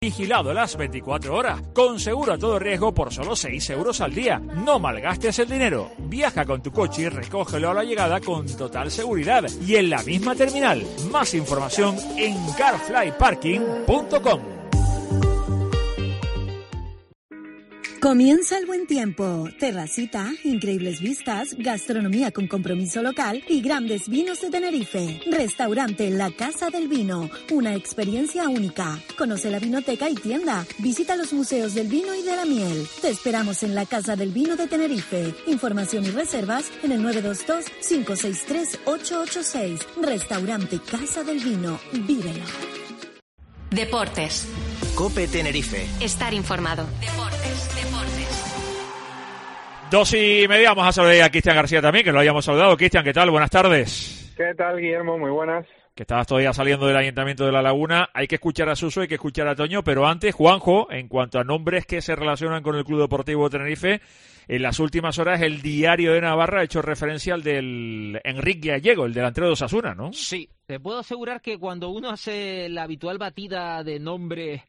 Vigilado las 24 horas, con seguro a todo riesgo por solo 6 euros al día. No malgastes el dinero. Viaja con tu coche y recógelo a la llegada con total seguridad y en la misma terminal. Más información en carflyparking.com. Comienza el buen tiempo, terracita, increíbles vistas, gastronomía con compromiso local y grandes vinos de Tenerife. Restaurante La Casa del Vino, una experiencia única. Conoce la vinoteca y tienda, visita los museos del vino y de la miel. Te esperamos en La Casa del Vino de Tenerife. Información y reservas en el 922-563-886. Restaurante Casa del Vino, vívelo. Deportes. COPE Tenerife. Estar informado. Deportes. 2:30, vamos a saludar a Cristian García también, que lo hayamos saludado. Cristian, ¿qué tal? Buenas tardes. ¿Qué tal, Guillermo? Muy buenas. Que estabas todavía saliendo del Ayuntamiento de La Laguna. Hay que escuchar a Suso, hay que escuchar a Toño, pero antes, Juanjo, en cuanto a nombres que se relacionan con el Club Deportivo Tenerife, en las últimas horas el Diario de Navarra ha hecho referencia al del Enrique Gallego, el delantero de Osasuna, ¿no? Sí, te puedo asegurar que cuando uno hace la habitual batida de nombres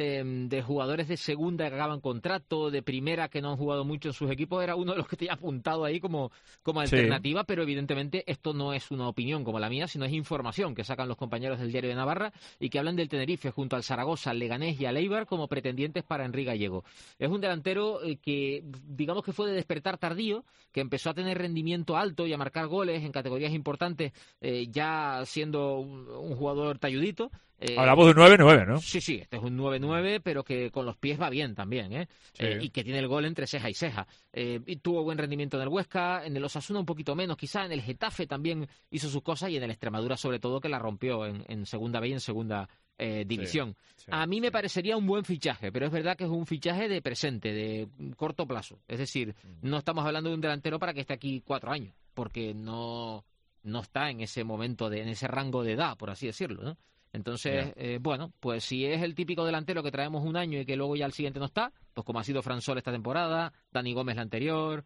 de jugadores de segunda que acaban contrato, de primera que no han jugado mucho en sus equipos, era uno de los que te he apuntado ahí como alternativa, sí. Pero evidentemente esto no es una opinión como la mía, sino es información que sacan los compañeros del Diario de Navarra y que hablan del Tenerife junto al Zaragoza, al Leganés y al Eibar como pretendientes para Enrique Gallego. Es un delantero que digamos que fue de despertar tardío, que empezó a tener rendimiento alto y a marcar goles en categorías importantes ya siendo un jugador talludito. Hablamos de un 9-9, ¿no? Sí, este es un 9-9, pero que con los pies va bien también, ¿eh? Sí. Y que tiene el gol entre ceja y ceja. Y tuvo buen rendimiento en el Huesca, en el Osasuna un poquito menos, quizá en el Getafe también hizo sus cosas y en el Extremadura sobre todo, que la rompió en segunda B y en segunda división. Sí. A mí me parecería un buen fichaje, pero es verdad que es un fichaje de presente, de corto plazo. Es decir, no estamos hablando de un delantero para que esté aquí 4 años, porque no está en ese momento, en ese rango de edad, por así decirlo, ¿no? Entonces, bueno, pues si es el típico delantero que traemos un año y que luego ya el siguiente no está, pues como ha sido Fran Sol esta temporada, Dani Gómez la anterior,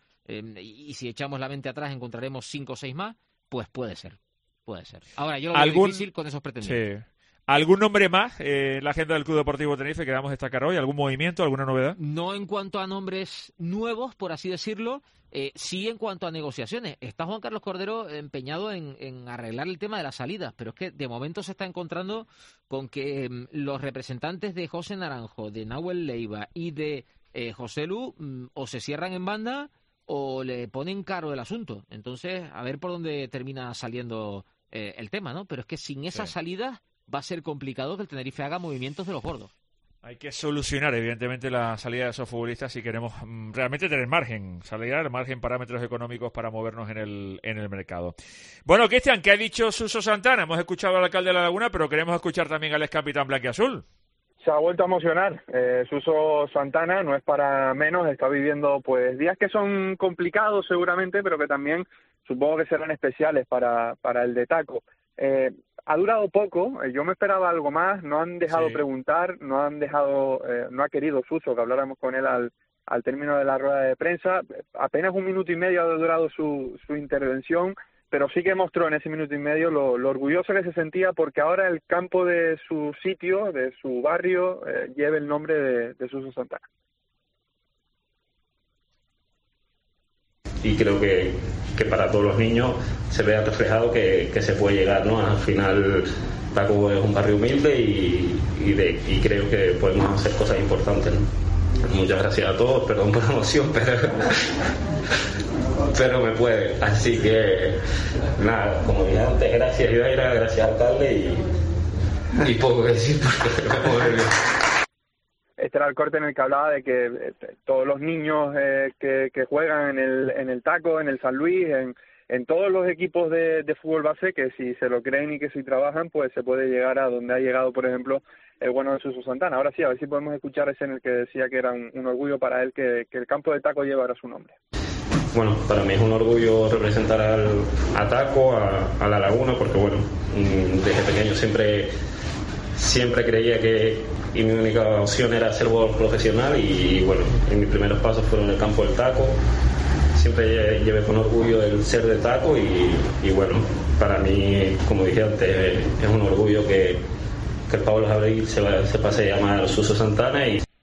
y si echamos la mente atrás encontraremos 5 o 6 más, pues puede ser. Ahora, yo lo veo difícil con esos pretendientes. Sí. ¿Algún nombre más en la agenda del Club Deportivo Tenerife que queramos destacar hoy? ¿Algún movimiento, alguna novedad? No en cuanto a nombres nuevos, por así decirlo, sí en cuanto a negociaciones. Está Juan Carlos Cordero empeñado en arreglar el tema de las salidas, pero es que de momento se está encontrando con que los representantes de José Naranjo, de Nahuel Leiva y de José Lu o se cierran en banda o le ponen caro el asunto. Entonces, a ver por dónde termina saliendo el tema, ¿no? Pero es que sin esas salidas va a ser complicado que el Tenerife haga movimientos de los gordos. Hay que solucionar, evidentemente, la salida de esos futbolistas si queremos realmente tener margen, parámetros económicos para movernos en el mercado. Bueno, Cristian, ¿qué ha dicho Suso Santana? Hemos escuchado al alcalde de La Laguna, pero queremos escuchar también al ex capitán blanquiazul. Se ha vuelto a emocionar. Suso Santana no es para menos, está viviendo pues días que son complicados seguramente, pero que también supongo que serán especiales para el de Taco. Ha durado poco, yo me esperaba algo más, no han dejado preguntar, no ha querido Suso que habláramos con él al término de la rueda de prensa. Apenas 1 minuto y medio ha durado su intervención, pero sí que mostró en ese 1 minuto y medio lo orgulloso que se sentía porque ahora el campo de su sitio, de su barrio, lleva el nombre de Suso Santana. Y creo que para todos los niños se vea reflejado que se puede llegar, ¿no? Al final Taco es un barrio humilde y creo que podemos hacer cosas importantes, ¿no? Muchas gracias a todos, perdón por la emoción, pero me puede. Así que nada, como dije antes, gracias Idaira, gracias alcalde y poco que decir porque me puedo ver. Este era el corte en el que hablaba de que todos los niños que juegan en el Taco, en el San Luis, en todos los equipos de fútbol base, que si se lo creen y que si trabajan, pues se puede llegar a donde ha llegado, por ejemplo, el bueno de Suso Santana. Ahora sí, a ver si podemos escuchar ese en el que decía que era un orgullo para él que el campo de Taco llevara su nombre. Bueno, para mí es un orgullo representar a Taco, a La Laguna, porque bueno, desde pequeño siempre creía que mi única opción era ser jugador profesional y bueno, en mis primeros pasos fueron en el campo del Taco. Siempre llevé con orgullo el ser de Taco y bueno, para mí, como dije antes, es un orgullo que el Pablo Abril se pase a llamar Suso Santana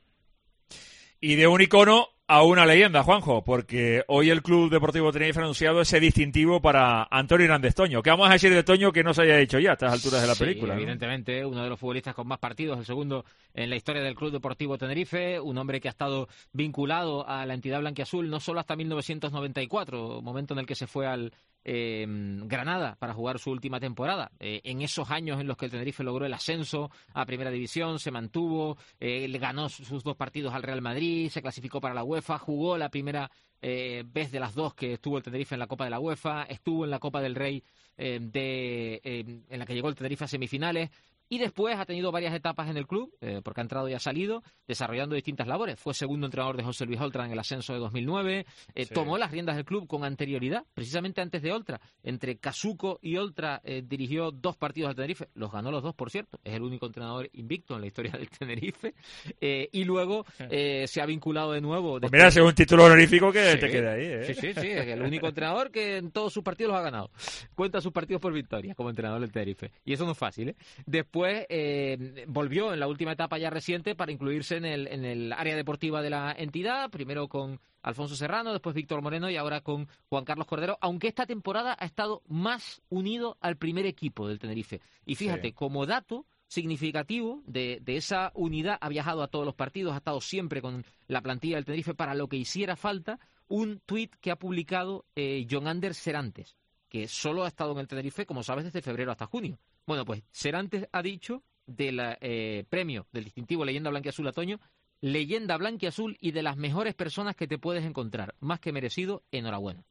y de un icono a una leyenda, Juanjo, porque hoy el Club Deportivo Tenerife ha anunciado ese distintivo para Antonio Hernández Toño. ¿Qué vamos a decir de Toño que no se haya dicho ya a estas alturas de la película? Evidentemente, ¿no? Uno de los futbolistas con más partidos, el segundo en la historia del Club Deportivo Tenerife, un hombre que ha estado vinculado a la entidad blanquiazul no solo hasta 1994, momento en el que se fue al Granada para jugar su última temporada. En esos años en los que el Tenerife logró el ascenso a Primera División, se mantuvo, le ganó sus 2 partidos al Real Madrid, se clasificó para la UEFA, jugó la primera vez de las 2 que estuvo el Tenerife en la Copa de la UEFA, estuvo en la Copa del Rey en la que llegó el Tenerife a semifinales. Y después ha tenido varias etapas en el club, porque ha entrado y ha salido, desarrollando distintas labores. Fue segundo entrenador de José Luis Oltra en el ascenso de 2009. Tomó las riendas del club con anterioridad, precisamente antes de Oltra. Entre Casuco y Oltra dirigió 2 partidos al Tenerife. Los ganó los 2, por cierto. Es el único entrenador invicto en la historia del Tenerife. Y luego se ha vinculado de nuevo. Pues mira, ese es un título honorífico que te queda ahí. Sí. Es el único entrenador que en todos sus partidos los ha ganado. Cuenta sus partidos por victoria como entrenador del Tenerife. Y eso no es fácil, ¿eh? Después volvió en la última etapa ya reciente para incluirse en el área deportiva de la entidad, primero con Alfonso Serrano, después Víctor Moreno y ahora con Juan Carlos Cordero, aunque esta temporada ha estado más unido al primer equipo del Tenerife. Y fíjate, como dato significativo de esa unidad, ha viajado a todos los partidos, ha estado siempre con la plantilla del Tenerife para lo que hiciera falta, un tuit que ha publicado John Ander Serantes, que solo ha estado en el Tenerife, como sabes, desde febrero hasta junio. Bueno, pues Serantes ha dicho del premio del distintivo Leyenda Blanquiazul a Toño, leyenda blanquiazul y de las mejores personas que te puedes encontrar. Más que merecido, enhorabuena.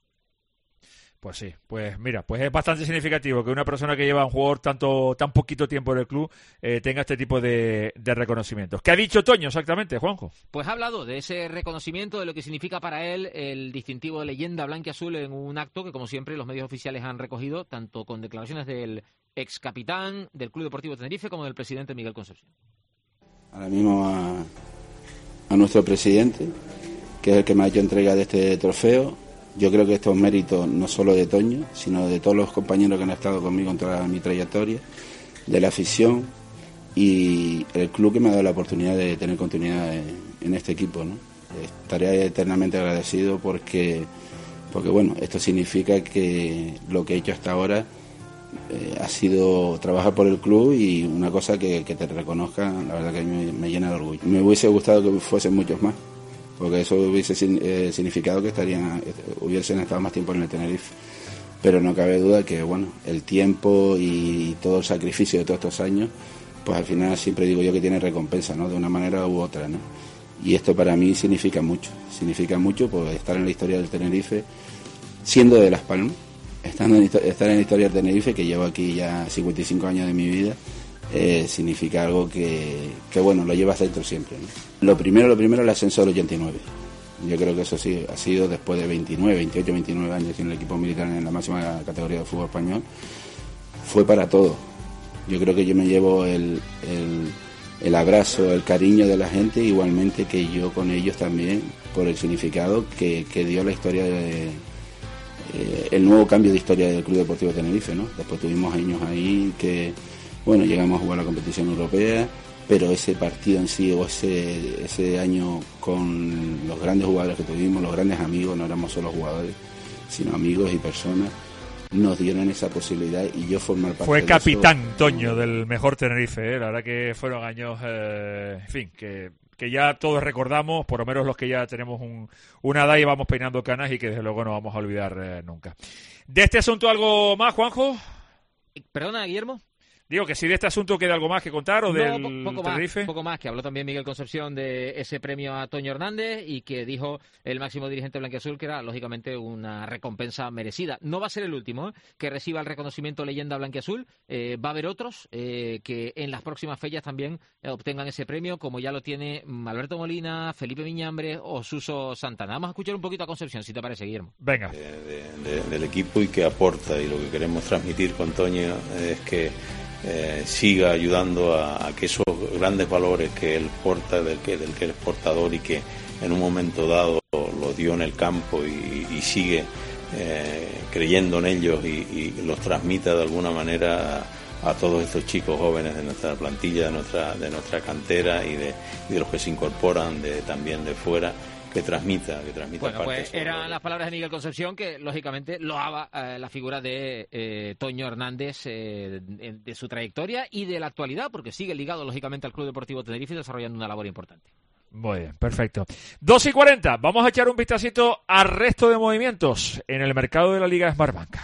Pues sí, pues mira, pues es bastante significativo que una persona que lleva a un jugador tan poquito tiempo en el club tenga este tipo de reconocimientos. ¿Qué ha dicho Toño exactamente, Juanjo? Pues ha hablado de ese reconocimiento, de lo que significa para él el distintivo de leyenda blanquiazul en un acto que, como siempre, los medios oficiales han recogido, tanto con declaraciones del ex capitán del Club Deportivo Tenerife como del presidente Miguel Concepción. Ahora mismo a nuestro presidente, que es el que me ha hecho entrega de este trofeo. Yo creo que estos méritos no solo de Toño, sino de todos los compañeros que han estado conmigo en toda mi trayectoria, de la afición y el club que me ha dado la oportunidad de tener continuidad en este equipo, ¿no? Estaré eternamente agradecido porque bueno, esto significa que lo que he hecho hasta ahora ha sido trabajar por el club y una cosa que te reconozcan, la verdad que me llena de orgullo. Me hubiese gustado que fuesen muchos más, porque eso hubiese significado que hubiesen estado más tiempo en el Tenerife. Pero no cabe duda que bueno, el tiempo y todo el sacrificio de todos estos años, pues al final siempre digo yo que tiene recompensa, ¿no? De una manera u otra, ¿no? Y esto para mí significa mucho pues estar en la historia del Tenerife, siendo de Las Palmas, estar en la historia del Tenerife, que llevo aquí ya 55 años de mi vida. Significa algo que bueno, lo llevas dentro siempre, ¿no? Lo primero, el ascenso del 89. Yo creo que eso sí ha sido después de 29 años en el equipo militar en la máxima categoría de fútbol español. Fue para todo. Yo creo que yo me llevo el abrazo, el cariño de la gente, igualmente que yo con ellos también, por el significado que dio la historia el nuevo cambio de historia del Club Deportivo Tenerife, ¿no? Después tuvimos años ahí que bueno, llegamos a jugar la competición europea, pero ese partido en sí o ese año con los grandes jugadores que tuvimos, los grandes amigos, no éramos solo jugadores, sino amigos y personas, nos dieron esa posibilidad y yo formar parte Fue de capitán eso. Toño del mejor Tenerife, la verdad que fueron años, en fin, que ya todos recordamos, por lo menos los que ya tenemos una edad y vamos peinando canas y que desde luego no vamos a olvidar nunca. ¿De este asunto algo más, Juanjo? Perdona, Guillermo. Digo que si de este asunto queda algo más que contar o del Tenerife. Poco más, que habló también Miguel Concepción de ese premio a Toño Hernández y que dijo el máximo dirigente blanquiazul que era lógicamente una recompensa merecida. No va a ser el último que reciba el reconocimiento leyenda blanquiazul, va a haber otros que en las próximas fechas también obtengan ese premio, como ya lo tiene Alberto Molina, Felipe Miñambres o Suso Santana. Vamos a escuchar un poquito a Concepción, si te parece, Guillermo. Venga. Del equipo y que aporta, y lo que queremos transmitir con Toño es que siga ayudando a que esos grandes valores que él porta, del que él es portador y que en un momento dado lo dio en el campo y sigue creyendo en ellos y los transmita de alguna manera a todos estos chicos jóvenes de nuestra plantilla, de nuestra cantera y de los que se incorporan también de fuera, que transmita bueno, parte pues eran las palabras de Miguel Concepción, que lógicamente loaba la figura de Toño Hernández, de su trayectoria y de la actualidad, porque sigue ligado lógicamente al Club Deportivo Tenerife, desarrollando una labor importante. Muy bien, perfecto. 2:40, vamos a echar un vistacito al resto de movimientos en el mercado de la Liga Smartbank.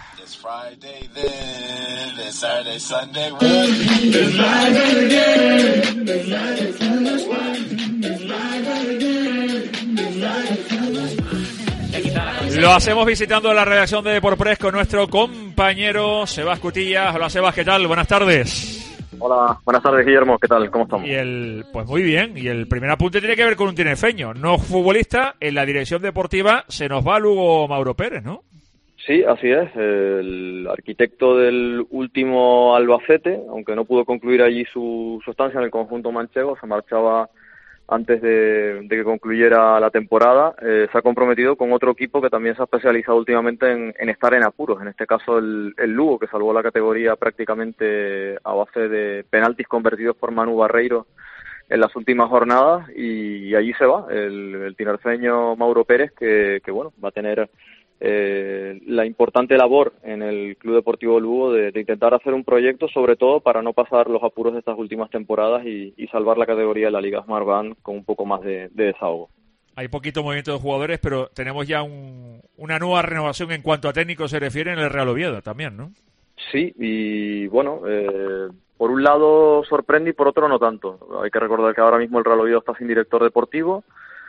Lo hacemos visitando la redacción de Deporpress con nuestro compañero Sebas Cutillas. Hola Sebas, ¿qué tal? Buenas tardes. Hola, buenas tardes Guillermo, ¿qué tal? ¿Cómo estamos? Pues muy bien, y el primer apunte tiene que ver con un tinerfeño, no futbolista. En la dirección deportiva se nos va Lugo Mauro Pérez, ¿no? Sí, así es, el arquitecto del último Albacete, aunque no pudo concluir allí su estancia en el conjunto manchego, se marchaba antes de que concluyera la temporada. Se ha comprometido con otro equipo que también se ha especializado últimamente en estar en apuros, en este caso el Lugo, que salvó la categoría prácticamente a base de penaltis convertidos por Manu Barreiro en las últimas jornadas, y allí se va el tinerfeño Mauro Pérez, que bueno, va a tener la importante labor en el Club Deportivo Lugo de intentar hacer un proyecto, sobre todo para no pasar los apuros de estas últimas temporadas y salvar la categoría de la Liga Smartbank con un poco más de desahogo. Hay poquito movimiento de jugadores, pero tenemos ya una nueva renovación en cuanto a técnicos se refiere en el Real Oviedo también, ¿no? Sí, y bueno, por un lado sorprende y por otro no tanto. Hay que recordar que ahora mismo el Real Oviedo está sin director deportivo.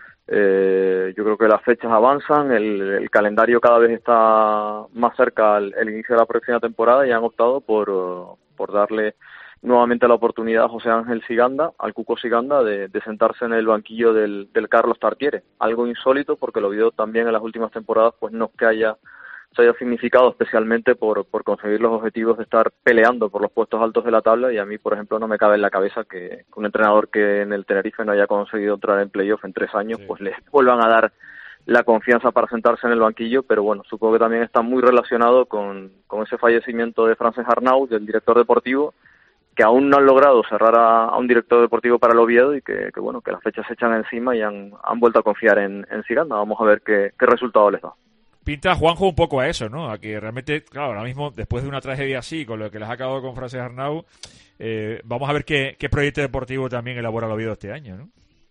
Yo creo que las fechas avanzan, el calendario cada vez está más cerca al inicio de la próxima temporada, y han optado por darle nuevamente la oportunidad a José Ángel Siganda, al Cuco Siganda, de sentarse en el banquillo del Carlos Tartiere. Algo insólito, porque el Oviedo también en las últimas temporadas pues no es que se haya significado especialmente por conseguir los objetivos de estar peleando por los puestos altos de la tabla, y a mí, por ejemplo, no me cabe en la cabeza que un entrenador que en el Tenerife no haya conseguido entrar en playoff en 3 años, pues le vuelvan a dar la confianza para sentarse en el banquillo. Pero bueno, supongo que también está muy relacionado con ese fallecimiento de Francesc Arnau, del director deportivo, que aún no han logrado cerrar a un director deportivo para el Oviedo, y que bueno, que las fechas se echan encima y han vuelto a confiar en Siganda. Vamos a ver qué resultado les da. Pinta Juanjo un poco a eso, ¿no? A que realmente, claro, ahora mismo, después de una tragedia así, con lo que les ha acabado con Francesc Arnau, vamos a ver qué proyecto deportivo también elabora el Oviedo este año, ¿no?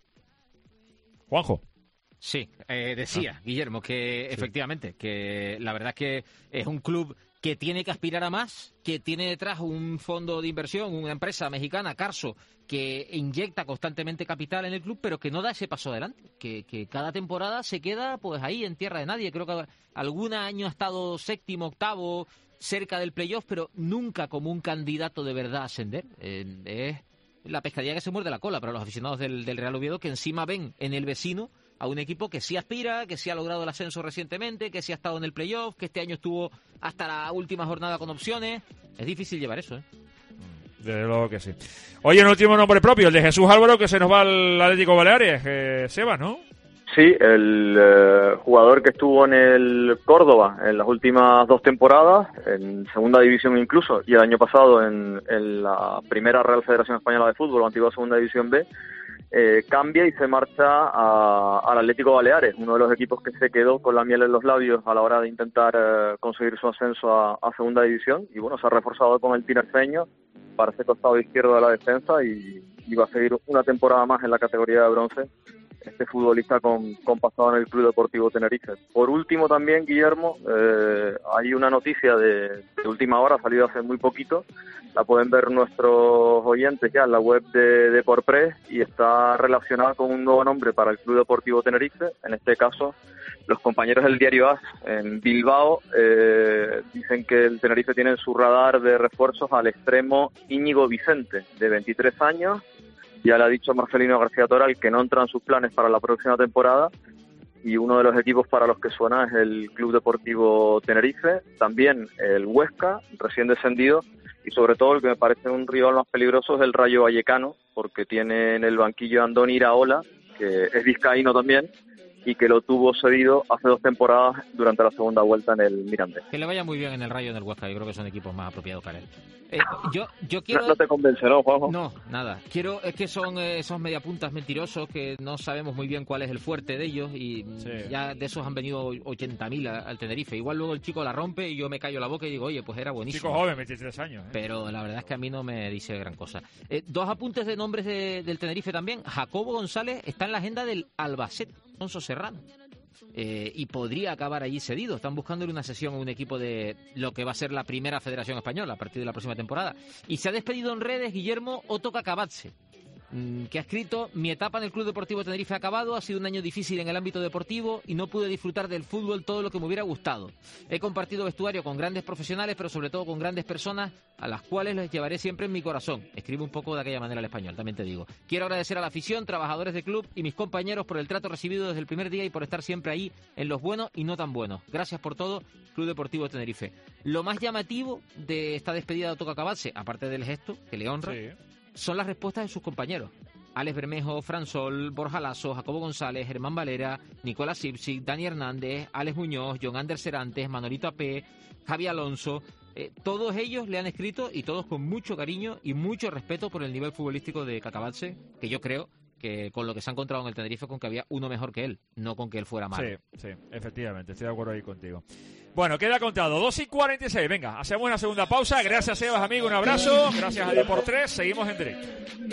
Juanjo. Sí, decía Guillermo que efectivamente, que la verdad es que es un club que tiene que aspirar a más, que tiene detrás un fondo de inversión, una empresa mexicana, Carso, que inyecta constantemente capital en el club, pero que no da ese paso adelante, que cada temporada se queda pues ahí en tierra de nadie. Creo que algún año ha estado séptimo, octavo, cerca del playoff, pero nunca como un candidato de verdad a ascender. Es la pescadilla que se muerde la cola para los aficionados del Real Oviedo, que encima ven en el vecino a un equipo que sí aspira, que sí ha logrado el ascenso recientemente, que sí ha estado en el playoff, que este año estuvo hasta la última jornada con opciones. Es difícil llevar eso, ¿eh? Desde luego que sí. Oye, un último nombre propio, el de Jesús Álvaro, que se nos va al Atlético Baleares. Sebas, ¿no? Sí, el jugador que estuvo en el Córdoba en las últimas 2 temporadas, en segunda división incluso, y el año pasado en la primera Real Federación Española de Fútbol, la antigua segunda división B, cambia y se marcha al Atlético Baleares, uno de los equipos que se quedó con la miel en los labios a la hora de intentar conseguir su ascenso a segunda división. Y bueno, se ha reforzado con el tinerfeño para ese costado izquierdo de la defensa, y va a seguir una temporada más en la categoría de bronce este futbolista con pasado en el Club Deportivo Tenerife. Por último también, Guillermo, hay una noticia de última hora, ha salido hace muy poquito, la pueden ver nuestros oyentes ya en la web de Deporpress, y está relacionada con un nuevo nombre para el Club Deportivo Tenerife. En este caso, los compañeros del diario AS en Bilbao dicen que el Tenerife tiene en su radar de refuerzos al extremo Íñigo Vicente, de 23 años. Ya le ha dicho Marcelino García Toral que no entra en sus planes para la próxima temporada, y uno de los equipos para los que suena es el Club Deportivo Tenerife, también el Huesca, recién descendido, y sobre todo el que me parece un rival más peligroso es el Rayo Vallecano, porque tiene en el banquillo a Andoni Iraola, que es vizcaíno también, y que lo tuvo cedido hace 2 temporadas durante la segunda vuelta en el Mirandés. Que le vaya muy bien en el Rayo y en el Huesca, yo creo que son equipos más apropiados para él. Yo quiero... ¿No te convence, no, Juanjo? No, nada. Es que son esos mediapuntas mentirosos que no sabemos muy bien cuál es el fuerte de ellos y ya de esos han venido 80.000 al Tenerife. Igual luego el chico la rompe y yo me callo la boca y digo, oye, pues era buenísimo. Chico joven, 23 años. Pero la verdad es que a mí no me dice gran cosa. 2 apuntes de nombres del Tenerife también. Jacobo González está en la agenda del Albacete, Alonso Serrano. Y podría acabar allí cedido. Están buscándole una sesión a un equipo de lo que va a ser la primera Federación Española a partir de la próxima temporada. Y se ha despedido en redes Guillermo Otto Cacabatse, que ha escrito: mi etapa en el Club Deportivo Tenerife ha acabado, ha sido un año difícil en el ámbito deportivo y no pude disfrutar del fútbol todo lo que me hubiera gustado. He compartido vestuario con grandes profesionales, pero sobre todo con grandes personas a las cuales les llevaré siempre en mi corazón. Escribe un poco de aquella manera el español, también te digo. Quiero agradecer a la afición, trabajadores del club y mis compañeros por el trato recibido desde el primer día y por estar siempre ahí en los buenos y no tan buenos. Gracias por todo, Club Deportivo Tenerife. Lo más llamativo de esta despedida de Otto Cacabatse, aparte del gesto que le honra, son las respuestas de sus compañeros. Alex Bermejo, Fran Sol, Borja Lasso, Jacobo González, Germán Valera, Nicolás Sipsic, Dani Hernández, Alex Muñoz, John Ander Serantes, Manolito Apé, Javi Alonso. Todos ellos le han escrito y todos con mucho cariño y mucho respeto por el nivel futbolístico de Cacabatse, que yo creo que con lo que se ha encontrado en el Tenerife con que había uno mejor que él, no con que él fuera malo. Sí, efectivamente, estoy de acuerdo ahí contigo. Bueno, queda contado, 2:46, venga, hacemos una segunda pausa. Gracias, Sebas, amigo, un abrazo. Gracias a Depor3, seguimos en directo.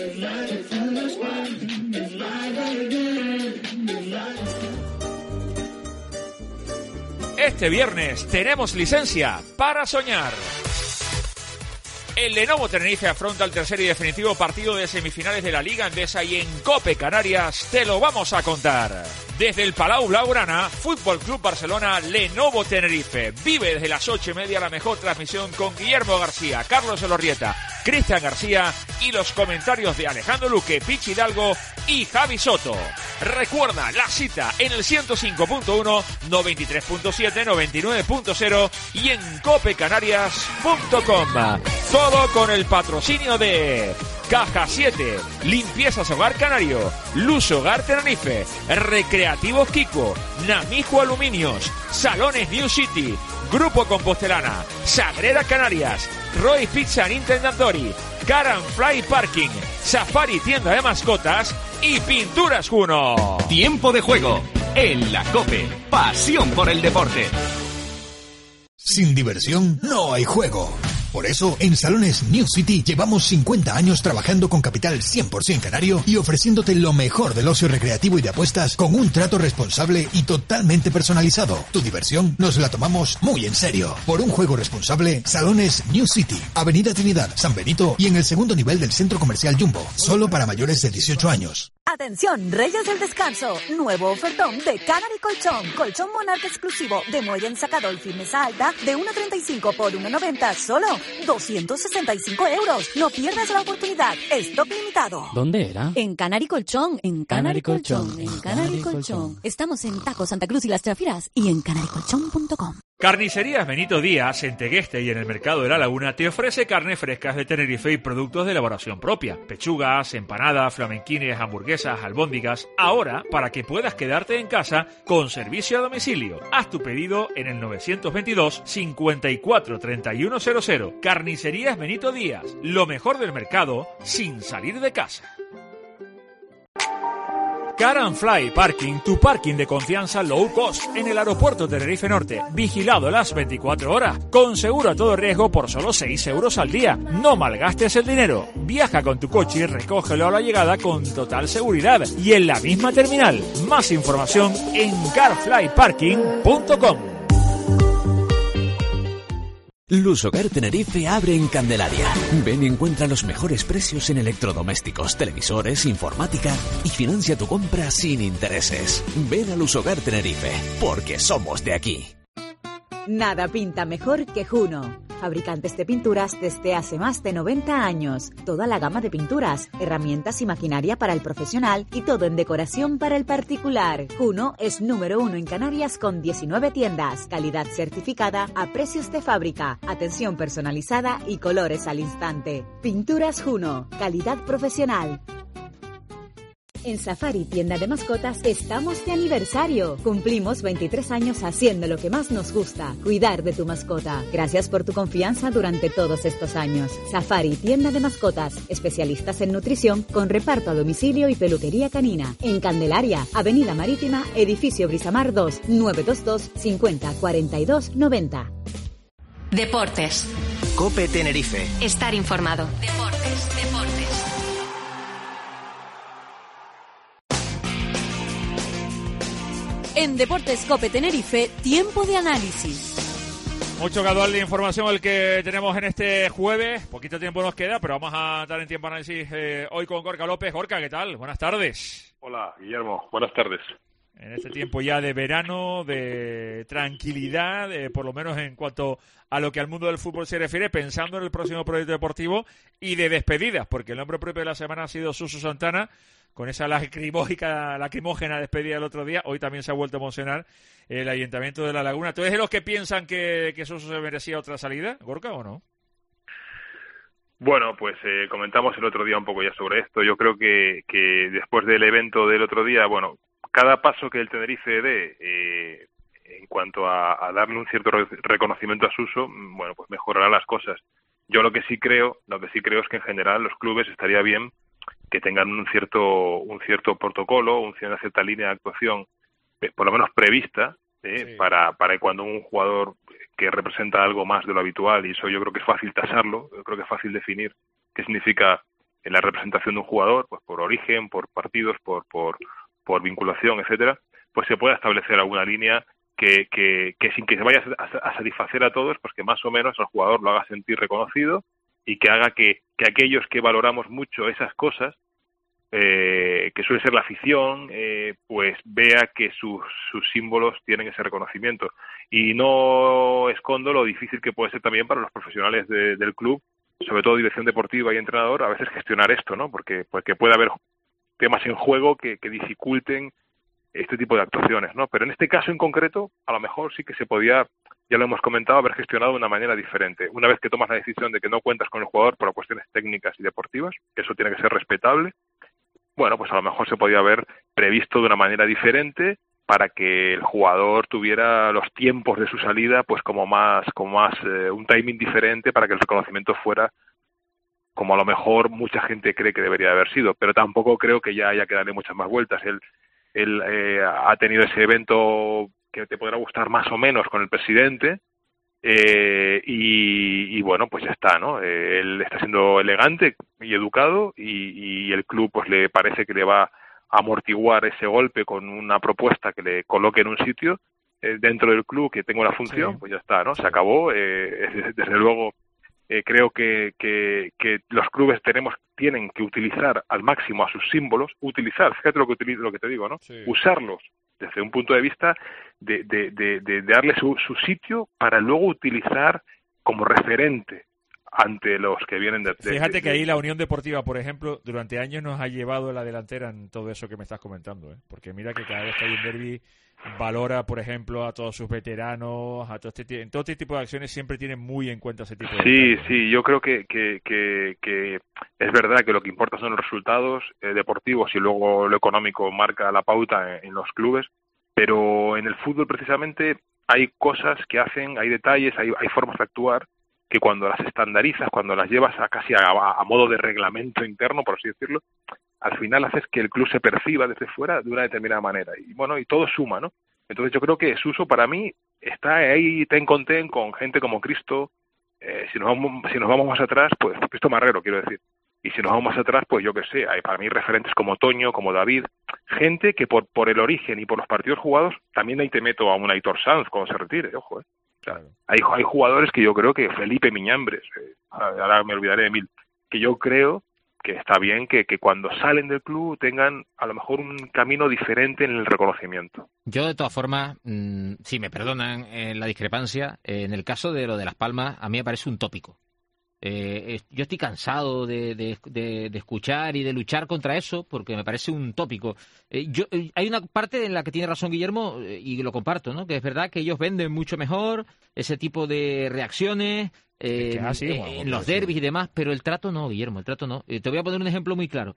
Este viernes tenemos licencia para soñar. El Lenovo Tenerife afronta el tercer y definitivo partido de semifinales de la Liga Endesa y en COPE Canarias te lo vamos a contar. Desde el Palau Blaugrana, Fútbol Club Barcelona, Lenovo Tenerife. Vive desde las 8:30 la mejor transmisión con Guillermo García, Carlos Elorrieta, Cristian García y los comentarios de Alejandro Luque, Pichi Hidalgo y Javi Soto. Recuerda la cita en el 105.1, 93.7, 99.0 y en copecanarias.com. Todo con el patrocinio de Caja 7, Limpiezas Hogar Canario, Luz Hogar Tenerife, Recreativos Kiko, Namijo Aluminios, Salones New City, Grupo Compostelana, Sagrera Canarias, Roy Pizza Nintendadori, Car & Fly Parking, Safari Tienda de Mascotas y Pinturas Juno. Tiempo de juego en la COPE. Pasión por el deporte. Sin diversión no hay juego. Por eso, en Salones New City llevamos 50 años trabajando con capital 100% canario y ofreciéndote lo mejor del ocio recreativo y de apuestas con un trato responsable y totalmente personalizado. Tu diversión nos la tomamos muy en serio. Por un juego responsable, Salones New City, Avenida Trinidad, San Benito y en el segundo nivel del Centro Comercial Jumbo. Solo para mayores de 18 años. Atención, Reyes del Descanso. Nuevo ofertón de Canary Colchón. Colchón Monarca exclusivo de muelle ensacador y firmeza alta de 1,35 por 1,90. Solo 265 euros. No pierdas la oportunidad. Stock limitado. ¿Dónde era? En Canary Colchón. En Canary Colchón. En Canary Colchón. Estamos en Taco, Santa Cruz y Las Trafiras y en canarycolchón.com. Carnicerías Benito Díaz, en Tegueste y en el Mercado de la Laguna, te ofrece carnes frescas de Tenerife y productos de elaboración propia. Pechugas, empanadas, flamenquines, hamburguesas, albóndigas. Ahora, para que puedas quedarte en casa con servicio a domicilio. Haz tu pedido en el 922 54 3100. Carnicerías Benito Díaz. Lo mejor del mercado sin salir de casa. Car & Fly Parking, tu parking de confianza low cost en el aeropuerto Tenerife Norte. Vigilado las 24 horas. Con seguro a todo riesgo por solo 6 euros al día. No malgastes el dinero. Viaja con tu coche y recógelo a la llegada con total seguridad. Y en la misma terminal. Más información en carflyparking.com. Luz Hogar Tenerife abre en Candelaria. Ven y encuentra los mejores precios en electrodomésticos, televisores, informática y financia tu compra sin intereses. Ven a Luz Hogar Tenerife, porque somos de aquí. Nada pinta mejor que Juno. Fabricantes de pinturas desde hace más de 90 años. Toda la gama de pinturas, herramientas y maquinaria para el profesional y todo en decoración para el particular. Juno es número 1 en Canarias con 19 tiendas. Calidad certificada a precios de fábrica. Atención personalizada y colores al instante. Pinturas Juno. Calidad profesional. En Safari Tienda de Mascotas estamos de aniversario. Cumplimos 23 años haciendo lo que más nos gusta, cuidar de tu mascota. Gracias por tu confianza durante todos estos años. Safari Tienda de Mascotas, especialistas en nutrición con reparto a domicilio y peluquería canina. En Candelaria, Avenida Marítima, Edificio Brisamar 2, 922 50 42 90. Deportes. COPE Tenerife. Estar informado. Deportes. En Deportes COPE Tenerife, tiempo de análisis. Mucho caudal de información el que tenemos en este jueves. Poquito tiempo nos queda, pero vamos a dar en tiempo de análisis hoy con Gorka López. Gorka, ¿qué tal? Buenas tardes. Hola, Guillermo. Buenas tardes. En este tiempo ya de verano, de tranquilidad, por lo menos en cuanto a lo que al mundo del fútbol se refiere, pensando en el próximo proyecto deportivo y de despedidas, porque el nombre propio de la semana ha sido Suso Santana, con esa lacrimógena despedida el otro día. Hoy también se ha vuelto a emocionar el Ayuntamiento de La Laguna. ¿Tú eres de los que piensan que Suso se merecía otra salida, Gorka, o no? Bueno, pues comentamos el otro día un poco ya sobre esto. Yo creo que después del evento del otro día, bueno, cada paso que el Tenerife dé en cuanto a darle un cierto reconocimiento a Suso, bueno, pues mejorará las cosas. Yo lo que sí creo es que en general los clubes estaría bien que tengan un cierto protocolo, una cierta línea de actuación, por lo menos prevista, para cuando un jugador que representa algo más de lo habitual, y eso yo creo que es fácil tasarlo, yo creo que es fácil definir qué significa en la representación de un jugador, pues por origen, por partidos, por vinculación, etcétera, pues se pueda establecer alguna línea que sin que se vaya a satisfacer a todos, pues que más o menos el jugador lo haga sentir reconocido y que haga que aquellos que valoramos mucho esas cosas, que suele ser la afición, pues vea que sus símbolos tienen ese reconocimiento. Y no escondo lo difícil que puede ser también para los profesionales del club, sobre todo dirección deportiva y entrenador, a veces gestionar esto, ¿no? Porque puede haber temas en juego que dificulten este tipo de actuaciones, ¿no? Pero en este caso en concreto, a lo mejor sí que se podía, ya lo hemos comentado, haber gestionado de una manera diferente. Una vez que tomas la decisión de que no cuentas con el jugador por cuestiones técnicas y deportivas, eso tiene que ser respetable, bueno, pues a lo mejor se podía haber previsto de una manera diferente para que el jugador tuviera los tiempos de su salida, pues como más un timing diferente para que el reconocimiento fuera como a lo mejor mucha gente cree que debería haber sido, pero tampoco creo que ya haya que darle muchas más vueltas. Él ha tenido ese evento que te podrá gustar más o menos con el presidente, y bueno, pues ya está, ¿no? Él está siendo elegante y educado, y el club pues le parece que le va a amortiguar ese golpe con una propuesta que le coloque en un sitio dentro del club que tenga una función, sí. Pues ya está, ¿no? Se acabó. Desde luego creo que los clubes tienen que utilizar al máximo a sus símbolos, fíjate lo que te digo, ¿no? Sí. Usarlos desde un punto de vista de darle su sitio para luego utilizar como referente ante los que vienen de... Fíjate que ahí la Unión Deportiva, por ejemplo, durante años nos ha llevado la delantera en todo eso que me estás comentando, ¿eh? Porque mira que cada vez que hay un derbi valora, por ejemplo, a todos sus veteranos, en todo este tipo de acciones siempre tienen muy en cuenta ese tipo de detalles. Sí, yo creo que es verdad que lo que importa son los resultados deportivos y luego lo económico marca la pauta en los clubes, pero en el fútbol precisamente hay cosas que hacen, hay detalles, hay formas de actuar que cuando las estandarizas, cuando las llevas casi a modo de reglamento interno, por así decirlo, al final haces que el club se perciba desde fuera de una determinada manera. Y bueno, y todo suma, ¿no? Entonces yo creo que Suso para mí está ahí ten con gente como Cristo. Si nos vamos más atrás, pues Cristo Marrero, quiero decir. Y si nos vamos más atrás, pues yo qué sé, hay para mí referentes como Toño, como David, gente que por el origen y por los partidos jugados, también ahí te meto a un Aitor Sanz cuando se retire, ojo, O sea, hay jugadores que yo creo que Felipe Miñambres, ahora me olvidaré de Emil, que yo creo que está bien que cuando salen del club tengan a lo mejor un camino diferente en el reconocimiento. Yo, de todas formas, si me perdonan la discrepancia, en el caso de lo de Las Palmas, a mí me parece un tópico. Yo estoy cansado de escuchar y de luchar contra eso porque me parece un tópico. Hay una parte en la que tiene razón Guillermo y lo comparto, ¿no? Que es verdad que ellos venden mucho mejor ese tipo de reacciones en los derbis y demás, pero el trato no, Guillermo, el trato no. Te voy a poner un ejemplo muy claro.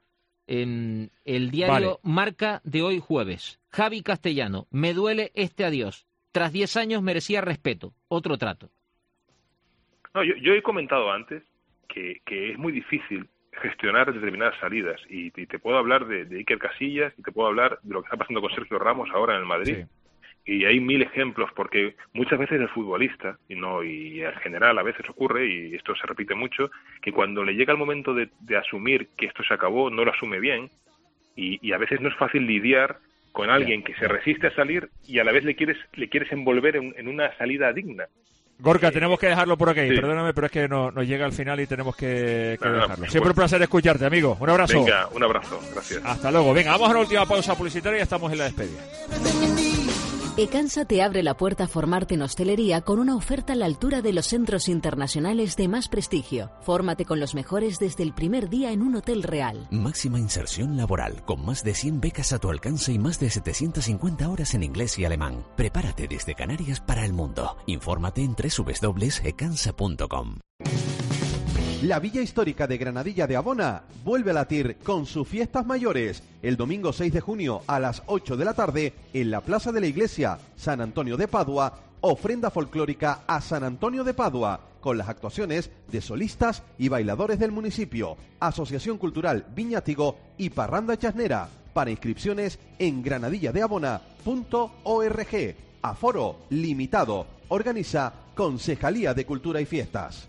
En el diario Marca de hoy jueves. Javi Castellano, me duele este adiós. Tras 10 años merecía respeto. Otro trato. No, yo he comentado antes que es muy difícil gestionar determinadas salidas y te puedo hablar de Iker Casillas y te puedo hablar de lo que está pasando con Sergio Ramos ahora en el Madrid. Sí. Y hay 1000 ejemplos, porque muchas veces el futbolista, y en general a veces ocurre, y esto se repite mucho, que cuando le llega el momento de asumir que esto se acabó, no lo asume bien, y a veces no es fácil lidiar con alguien que se resiste a salir y a la vez le quieres envolver en una salida digna. Gorka, tenemos que dejarlo por aquí, sí. Perdóname, pero es que nos llega al final y tenemos que dejarlo. Siempre un placer escucharte, amigo. Un abrazo. Venga, un abrazo, gracias. Hasta luego. Venga, vamos a una última pausa publicitaria y estamos en la despedida. Ecansa te abre la puerta a formarte en hostelería con una oferta a la altura de los centros internacionales de más prestigio. Fórmate con los mejores desde el primer día en un hotel real. Máxima inserción laboral, con más de 100 becas a tu alcance y más de 750 horas en inglés y alemán. Prepárate desde Canarias para el mundo. Infórmate en www.ecansa.com. La Villa Histórica de Granadilla de Abona vuelve a latir con sus fiestas mayores el domingo 6 de junio a las 8 de la tarde en la Plaza de la Iglesia, San Antonio de Padua, ofrenda folclórica a San Antonio de Padua, con las actuaciones de solistas y bailadores del municipio, Asociación Cultural Viñátigo y Parranda Chasnera. Para inscripciones en granadilladeabona.org. Aforo limitado. Organiza Concejalía de Cultura y Fiestas.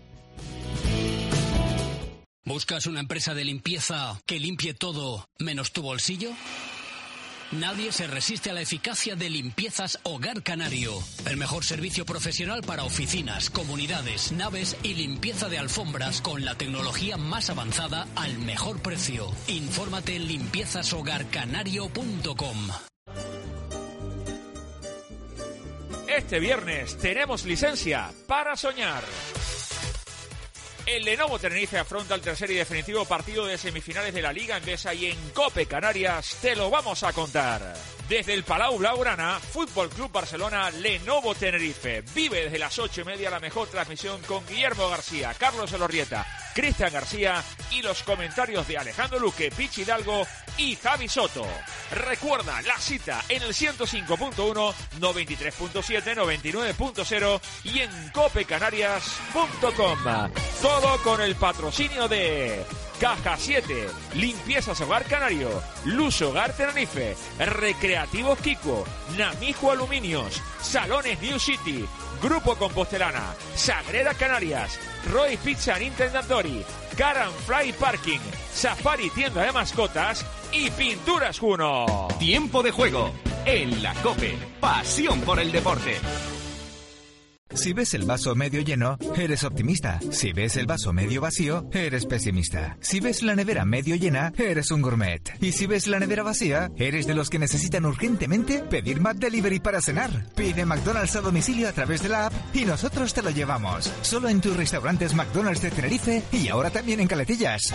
¿Buscas una empresa de limpieza que limpie todo menos tu bolsillo? Nadie se resiste a la eficacia de Limpiezas Hogar Canario. El mejor servicio profesional para oficinas, comunidades, naves y limpieza de alfombras con la tecnología más avanzada al mejor precio. Infórmate en limpiezashogarcanario.com. Este viernes tenemos licencia para soñar. El Lenovo Tenerife afronta el tercer y definitivo partido de semifinales de la Liga Endesa y en COPE Canarias te lo vamos a contar. Desde el Palau Blaugrana, Fútbol Club Barcelona, Lenovo Tenerife. Vive desde las 8:30 la mejor transmisión con Guillermo García, Carlos Elorrieta, Cristian García y los comentarios de Alejandro Luque, Pichi Hidalgo y Javi Soto. Recuerda la cita en el 105.1, 93.7, 99.0 y en copecanarias.com. Todo con el patrocinio de Caja 7, Limpiezas Hogar Canario, Luz Hogar Tenerife, Recreativos Kiko, Namijo Aluminios, Salones New City, Grupo Compostelana, Sagrera Canarias, Roy Pizza Intendantori, Car and Fly Parking, Safari Tienda de Mascotas y Pinturas Juno. Tiempo de juego en la COPE. Pasión por el deporte. Si ves el vaso medio lleno, eres optimista. Si ves el vaso medio vacío, eres pesimista. Si ves la nevera medio llena, eres un gourmet. Y si ves la nevera vacía, eres de los que necesitan urgentemente pedir McDelivery para cenar. Pide McDonald's a domicilio a través de la app y nosotros te lo llevamos. Solo en tus restaurantes McDonald's de Tenerife y ahora también en Caletillas.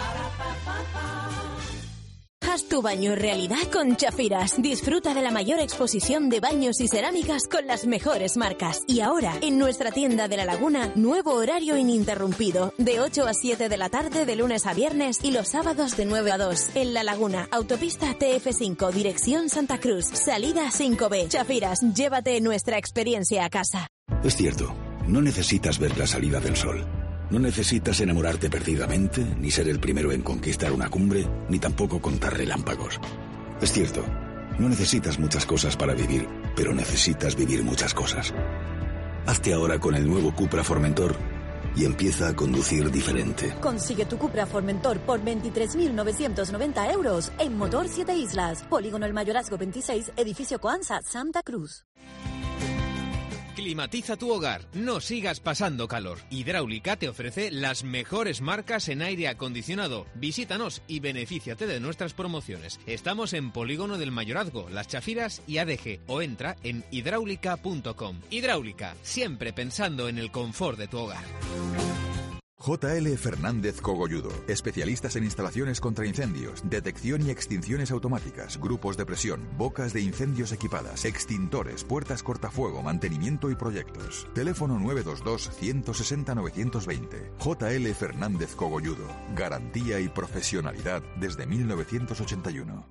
Haz tu baño realidad con Chafiras. Disfruta de la mayor exposición de baños y cerámicas con las mejores marcas. Y ahora, en nuestra tienda de La Laguna, nuevo horario ininterrumpido. De 8 a 7 de la tarde de lunes a viernes y los sábados de 9 a 2. En La Laguna, autopista TF5, dirección Santa Cruz. Salida 5B. Chafiras, llévate nuestra experiencia a casa. Es cierto, no necesitas ver la salida del sol. No necesitas enamorarte perdidamente, ni ser el primero en conquistar una cumbre, ni tampoco contar relámpagos. Es cierto, no necesitas muchas cosas para vivir, pero necesitas vivir muchas cosas. Hazte ahora con el nuevo Cupra Formentor y empieza a conducir diferente. Consigue tu Cupra Formentor por 23.990 euros en Motor 7 Islas, Polígono El Mayorazgo 26, Edificio Coanza, Santa Cruz. Climatiza tu hogar, no sigas pasando calor. Hidráulica te ofrece las mejores marcas en aire acondicionado. Visítanos y benefíciate de nuestras promociones. Estamos en Polígono del Mayorazgo, Las Chafiras y ADG o entra en hidráulica.com. Hidráulica, siempre pensando en el confort de tu hogar. JL Fernández Cogolludo, especialistas en instalaciones contra incendios, detección y extinciones automáticas, grupos de presión, bocas de incendios equipadas, extintores, puertas cortafuego, mantenimiento y proyectos. Teléfono 922-160-920. JL Fernández Cogolludo, garantía y profesionalidad desde 1981.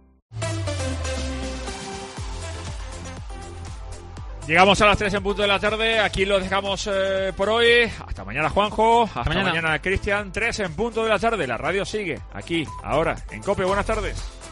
Llegamos a las 3 en punto de la tarde, aquí lo dejamos por hoy. Hasta mañana, Juanjo, hasta mañana, Cristian. 3 en punto de la tarde, la radio sigue aquí, ahora, en COPE. Buenas tardes.